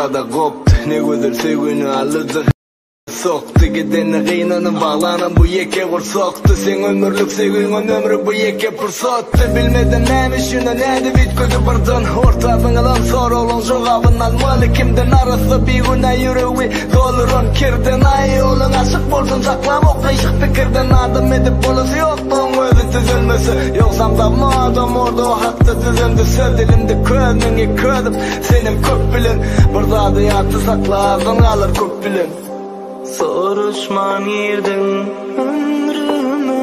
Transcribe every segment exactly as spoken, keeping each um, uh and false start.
ortada koptu. Ne güzel sevgini alıdı soktu, gideni kıynanın bağlanan bu yeke kursoktu. Sen ömürlük sevginin ömrü bu yeke fırsattu. Bilmeden neymiş şuna neydi bitkodu bırdın. Ortadın alan sor olun jogabın almalı. Kimden arası bir güne yüreği dolurun kirden. Ay olun aşık bolsun saklam okayışık fikirden. Adım edip bolası yok bunun özü tüzülmesi. Yoksam da madem orada o hatta düzümdü. Söz dilimde ködünge ködüm senin köp bilin. Burada da yatı sakladın alır köp bilin. Soruşman yerden ömrüme,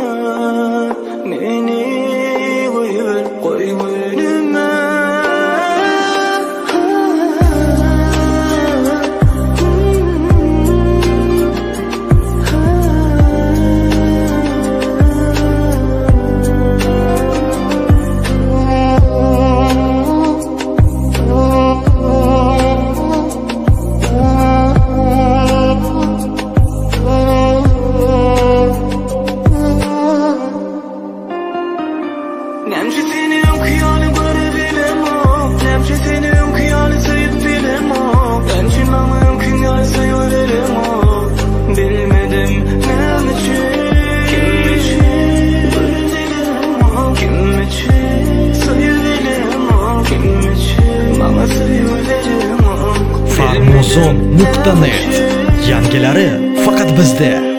meni koyver koy önüme. Nemşi senin kıyali bari bilemem. Nemşi senin kıyali sayıp bilemem. Nemşi namın kıyali sayıverim o. Bilmedim nem için, kim için öldürürüm o. Kim için sayıverim o. Kim için bana sayıverim o. farmozon nokta net yangilari faqat bizda.